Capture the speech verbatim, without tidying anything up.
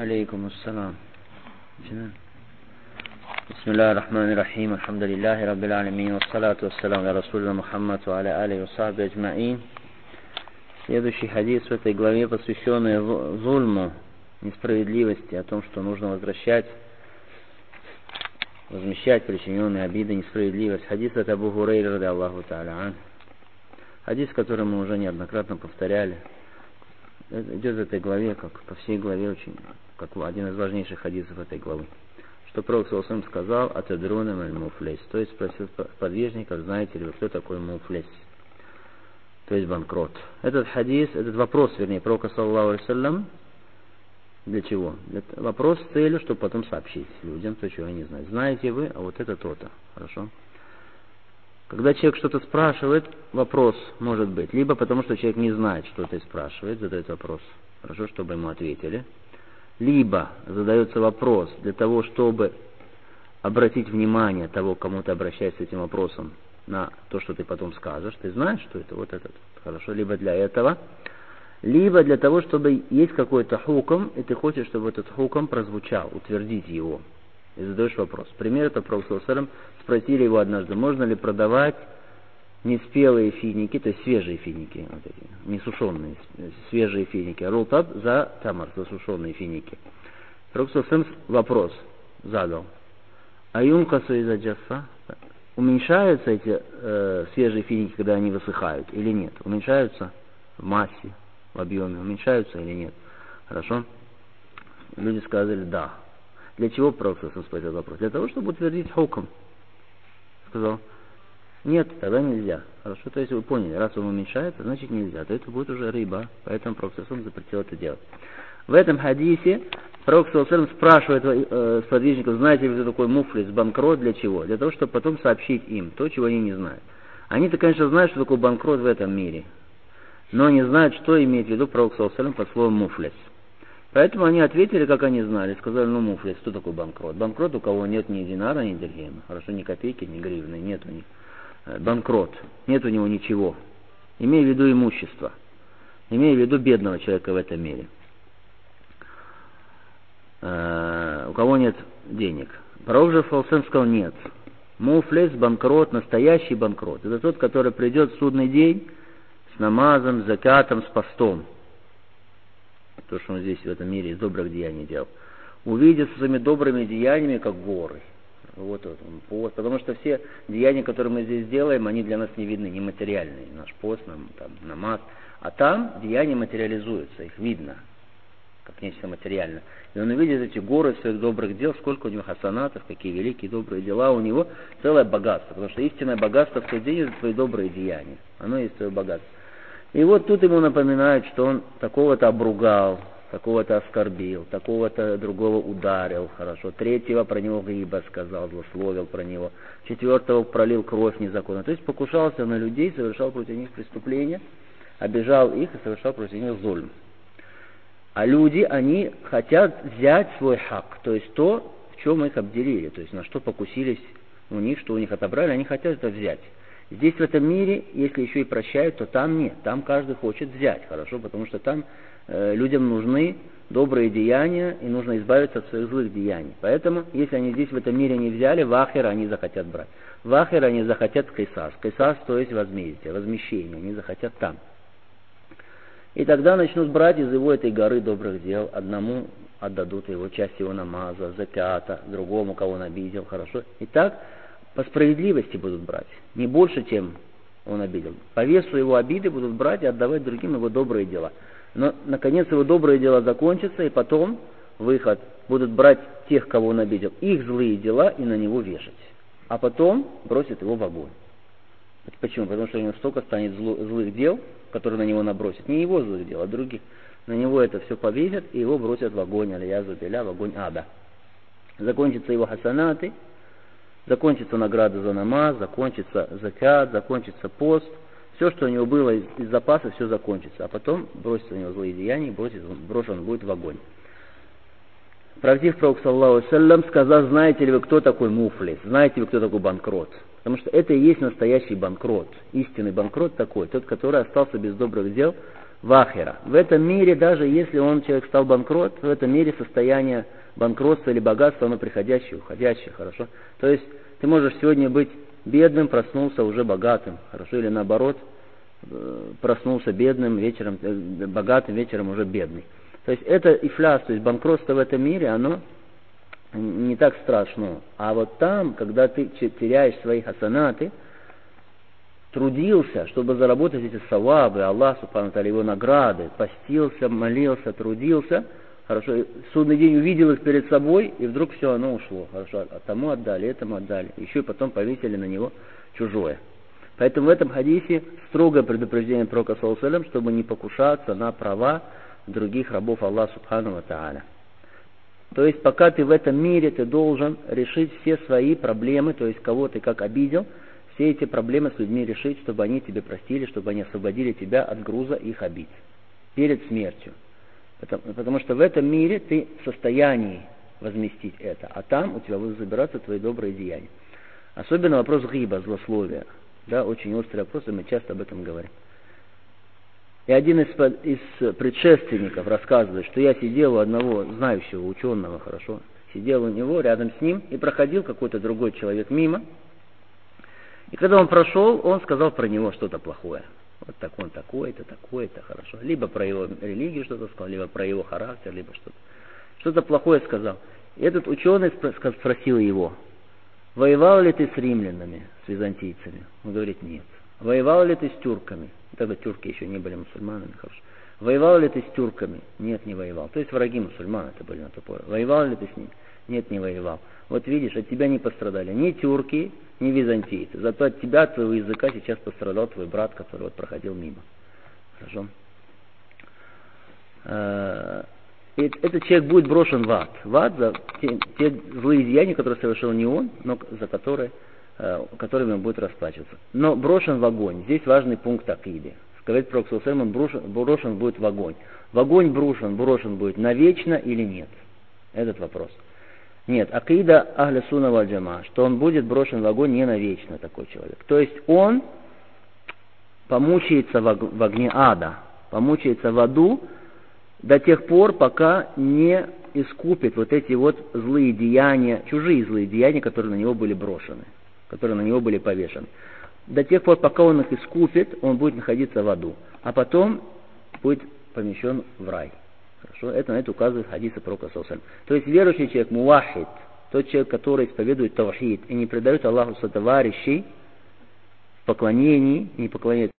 عليكم السلام. بسم الله الرحمن الرحيم. الحمد لله رب العالمين. والصلاة والسلام على رسول محمد وعلى آله وصحبه أجمعين. Следующий хадис в этой главе, посвященный зульму, несправедливости, о том, что нужно возвращать, возмещать причиненные обиды, несправедливость. Хадис от Абу Хурайры, ради Аллаху та'аля ан. Хадис, который мы уже неоднократно повторяли. Идет в этой главе, как по всей главе, очень, как один из важнейших хадисов этой главы. Что Пророк саллаллаху алейхи ва саллям сказал: «Атадрuna маль муфлис». То есть спросил подвижников: знаете ли вы, кто такой муфлис? То есть банкрот. Этот хадис, этот вопрос, вернее, Пророка саллаллаху алейхи ва саллям, для чего? Для, вопрос с целью, чтобы потом сообщить людям то, чего они знают. Знаете вы, а вот это то-то. Хорошо? Когда человек что-то спрашивает, вопрос может быть. Либо потому, что человек не знает что-то и спрашивает, задает вопрос. Хорошо, чтобы ему ответили. Либо задается вопрос для того, чтобы обратить внимание того, кому ты обращаешься с этим вопросом, на то, что ты потом скажешь. Ты знаешь, что это вот этот. Хорошо, либо для этого. Либо для того, чтобы есть какой-то хукм, и ты хочешь, чтобы этот хукм прозвучал, утвердить его. И задаешь вопрос. Пример это Пророк саллаллаху алейхи ва саллям спросили его однажды: можно ли продавать неспелые финики, то есть свежие финики, вот эти, не сушеные, свежие финики, рултаб за тамар, за сушеные финики. Пророк саллаллаху алейхи ва саллям вопрос задал: аюнкасу иза джаффа, уменьшаются эти э, свежие финики, когда они высыхают, или нет? Уменьшаются в массе, в объеме, уменьшаются или нет? Хорошо? Люди сказали да. Для чего Пророк саллаллаху алейхи ва саллям спросил вопрос? Для того, чтобы утвердить хукм. Сказал: нет, тогда нельзя. Хорошо, то есть вы поняли, раз он уменьшается, значит нельзя, то это будет уже рыба. Поэтому Пророк саллаллаху алейхи ва саллям запретил это делать. В этом хадисе Пророк саллаллаху алейхи ва саллям спрашивает э, сподвижников: знаете ли вы, кто такой муфлис, банкрот, для чего? Для того, чтобы потом сообщить им то, чего они не знают. Они-то, конечно, знают, что такое банкрот в этом мире, но не знают, что имеет в виду Пророк саллаллаху алейхи ва саллям под словом муфлис. Поэтому они ответили, как они знали, сказали: ну муфлис, кто такой банкрот? Банкрот, у кого нет ни динара, ни дирхема, хорошо, ни копейки, ни гривны, нет у них. Банкрот, нет у него ничего. Имея в виду имущество, имея в виду бедного человека в этом мире. Э, у кого нет денег. Пророк же саллаллаху сказал: нет. Муфлис, банкрот, настоящий банкрот. Это тот, который придет в судный день с намазом, с закатом, с постом. То, что он здесь в этом мире из добрых деяний делал. Увидит своими добрыми деяниями, как горы. Вот вот он, пост. Потому что все деяния, которые мы здесь делаем, они для нас не видны, нематериальные. Наш пост, нам, там, намаз. А там деяния материализуются, их видно, как нечто материальное. И он увидит эти горы своих добрых дел, сколько у него хасанатов, какие великие добрые дела у него, целое богатство. Потому что истинное богатство в тот день — это твои добрые деяния. Оно есть твое богатство. И вот тут ему напоминают, что он такого-то обругал, такого-то оскорбил, такого-то другого ударил, хорошо, третьего про него гиба сказал, злословил про него, четвертого пролил кровь незаконно. То есть покушался на людей, совершал против них преступления, обижал их и совершал против них зульм. А люди, они хотят взять свой хак, то есть то, в чем их обделили, то есть на что покусились у них, что у них отобрали, они хотят это взять. Здесь, в этом мире, если еще и прощают, то там нет. Там каждый хочет взять, хорошо, потому что там э, людям нужны добрые деяния, и нужно избавиться от своих злых деяний. Поэтому, если они здесь, в этом мире, не взяли, в ахир они захотят брать. В ахир они захотят кайсас. Кайсас, то есть возмездие, возмещение. Они захотят там. И тогда начнут брать из его этой горы добрых дел. Одному отдадут его часть его намаза, заката, другому, кого он обидел, хорошо. И так по справедливости будут брать. Не больше, чем он обидел. По весу его обиды будут брать и отдавать другим его добрые дела. Но, наконец, его добрые дела закончатся, и потом выход будут брать тех, кого он обидел, их злые дела и на него вешать. А потом бросят его в огонь. Почему? Потому что у него столько станет зло, злых дел, которые на него набросят. Не его злых дел, а других. На него это все повесят, и его бросят в огонь, аль-язу билля, в огонь ада. Закончатся его хасанаты, закончится награда за намаз, закончится закат, закончится пост. Все, что у него было из, из запаса, все закончится. А потом бросится у него злые деяния, бросит, брошен будет в огонь. Правдив Пророк саллаллаху алейхи ва саллям сказал: знаете ли вы, кто такой муфлис? Знаете ли вы, кто такой банкрот? Потому что это и есть настоящий банкрот. Истинный банкрот такой, тот, который остался без добрых дел в ахира. В этом мире, даже если он, человек стал банкрот, в этом мире состояние банкротства или богатства, оно приходящее, уходящее, хорошо? То есть ты можешь сегодня быть бедным, проснулся уже богатым, хорошо? Или наоборот, проснулся бедным, вечером, богатым, вечером уже бедный. То есть это ифляс, то есть банкротство в этом мире, оно не так страшно. А вот там, когда ты теряешь свои хасанаты, трудился, чтобы заработать эти савабы, Аллах, субхану ва тааля, его награды, постился, молился, трудился, хорошо, судный день увидел их перед собой, и вдруг все, оно ушло, хорошо, а тому отдали, этому отдали, еще и потом повесили на него чужое. Поэтому в этом хадисе строгое предупреждение пророка, саллаллаху алейхи ва саллям, чтобы не покушаться на права других рабов Аллаха, субхану ва тааля. То есть, пока ты в этом мире, ты должен решить все свои проблемы, то есть, кого ты как обидел, все эти проблемы с людьми решить, чтобы они тебе простили, чтобы они освободили тебя от груза их обид перед смертью. Потому, потому что в этом мире ты в состоянии возместить это, а там у тебя будут забираться твои добрые деяния. Особенно вопрос гиба, злословия. Да, очень острый вопрос, и мы часто об этом говорим. И один из, из предшественников рассказывает, что я сидел у одного знающего ученого, хорошо, сидел у него рядом с ним, и проходил какой-то другой человек мимо. И когда он прошел, он сказал про него что-то плохое. Вот так он такой-то, такой-то, хорошо. Либо про его религию что-то сказал, либо про его характер, либо что-то. Что-то плохое сказал. И этот ученый спросил его: воевал ли ты с римлянами, с византийцами? Он говорит: нет. Воевал ли ты с тюрками? Тогда тюрки еще не были мусульманами, хорошо. Воевал ли ты с тюрками? Нет, не воевал. То есть враги мусульман это были на то пору. Воевал ли ты с ними? Нет, не воевал. Вот видишь, от тебя не пострадали ни тюрки, ни византийцы. Зато от тебя, от твоего языка сейчас пострадал твой брат, который вот проходил мимо. Хорошо? Этот человек будет брошен в ад. В ад за те, те злые деяния, которые совершил не он, но за которые, которыми он будет расплачиваться. Но брошен в огонь. Здесь важный пункт акиды. Сказать пророк, саллаллаху алейхи ва саллям, он брошен, брошен будет в огонь. В огонь брошен, брошен будет навечно или нет? Этот вопрос. Нет, акида ахля сунна валь джамаа, что он будет брошен в огонь не навечно, такой человек. То есть он помучается в огне ада, помучается в аду до тех пор, пока не искупит вот эти вот злые деяния, чужие злые деяния, которые на него были брошены, которые на него были повешены. До тех пор, пока он их искупит, он будет находиться в аду, а потом будет помещен в рай. Хорошо? Это на это указывает хадис пророка, саллаллаху алейхи ва саллям. То есть верующий человек, мувахид, тот человек, который исповедует тавхид и не предает Аллаху сотоварищей в поклонении, не поклоняется